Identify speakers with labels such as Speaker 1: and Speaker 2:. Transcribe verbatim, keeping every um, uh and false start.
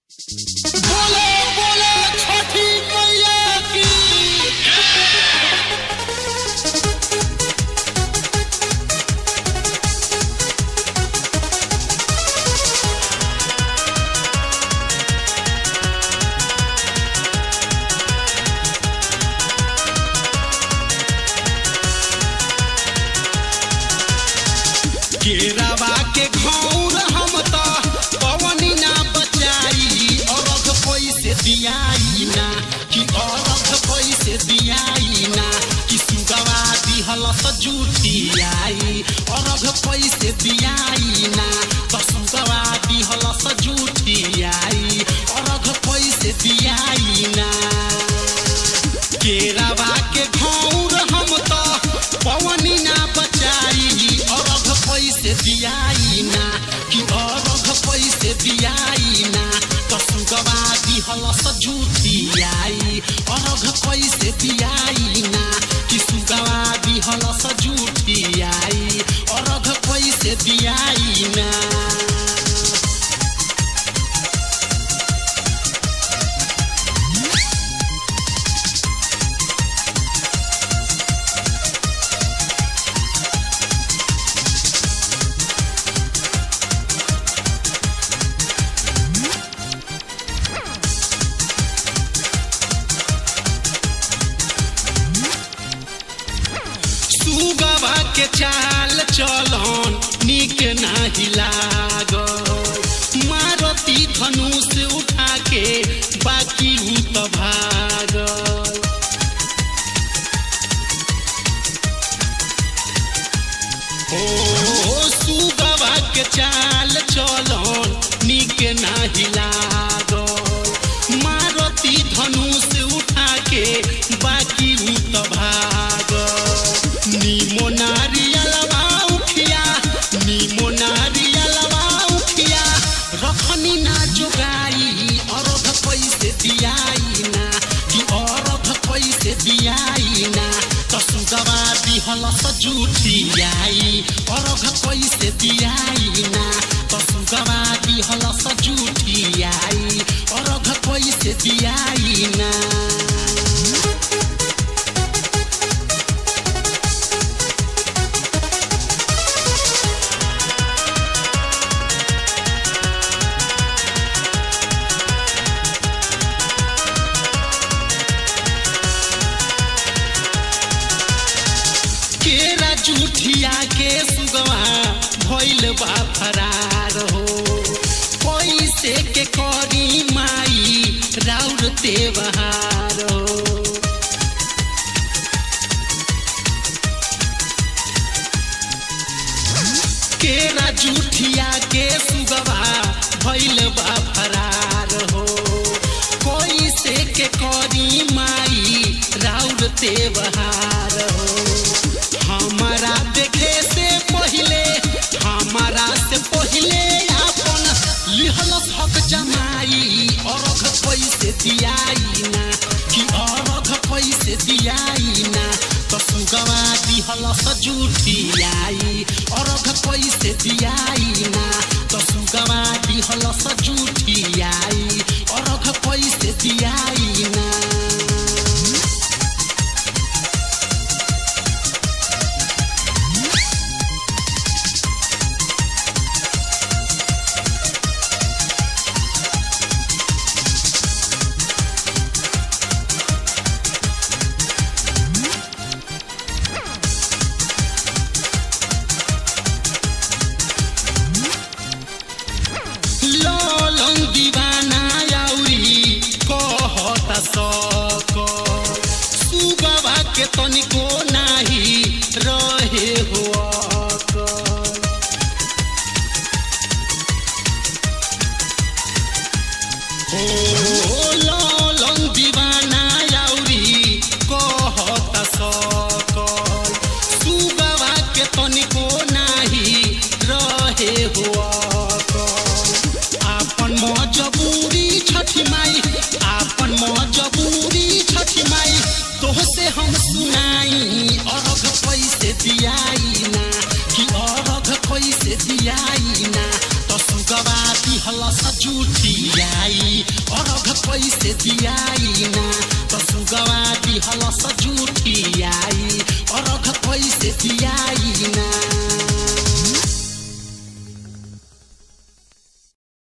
Speaker 1: बोले बोले छठी मैया की केरावा के घौर हम तो पवनी ना बचाई औरख पैसे दियाई ना कि औरख पैसे दियाई ना कि सुगवा दिहल सजूठी आई औरख पैसे दियाई ना तो सुगवा दिहल सजूठी आई औरख पैसे दियाई ना केरावा के घौर हम तो पवनी ना बचाई औरख पैसे दियाई ना कि औरख पैसे दियाई ना तो सुगवा दिहल सजूठी आई औरख पैसे दियाई ना कि सुगवा दिहल सजूठी आई औरख पैसे दियाई ना सुगवा के चाल चलन निक नाही लागल मारुति धनुष उठा के बाकी उ त भागल ओ सुगवा के चाल चलन निक नाही लागल मारुति धनुष उठा के बाकी उ त भागल नीमो नारियलवा उखिया नीमो नारियलवा उखिया रखनी ना जोगाई औरख पैसे दियाई ना कि औरख पैसे दियाई ना तो सुगवा दिहल सजूठी आई औरख पैसे दियाई ना तो सुगवा दिहल सजूठी आई औरख पैसे दियाई ना केरा जूठिया के सुगवा भइल बा फरार हो पैसे के करी माई राउर तेवहार हो केरा जूठिया के सुगवा भइल बा फरार हो पैसे के करी माई राउर तेवहार हो हमारा देखे से पहले हमारा से पहले अपन लिहल हक जमाई औरख पैसे दियाई ना कि औरख पैसे दियाई ना तो सुगवा दिहल सजूठी आई औरख पैसे दियाई ना तो सुगवा दिहल सजूठी आई औरख पैसे दियाई ना लोलंग दीवाना याउरी कहता सक सुगवा के तनिको नाही रहे हो हो लोलंग दीवाना याउरी कहता सक सुगवा के तनिको नाही रहे हो आपन मजबूरी छठी माई आपन मजबूरी छठी माई तोह से हम सुनाई औरख पैसे दियाई ना कि औरख पैसे दियाई ना तो सुगवा दिहल सजूठी आई पैसे दियाई ना तो सुगवा दिहल सजूठी आई अरघ पैसे दियाई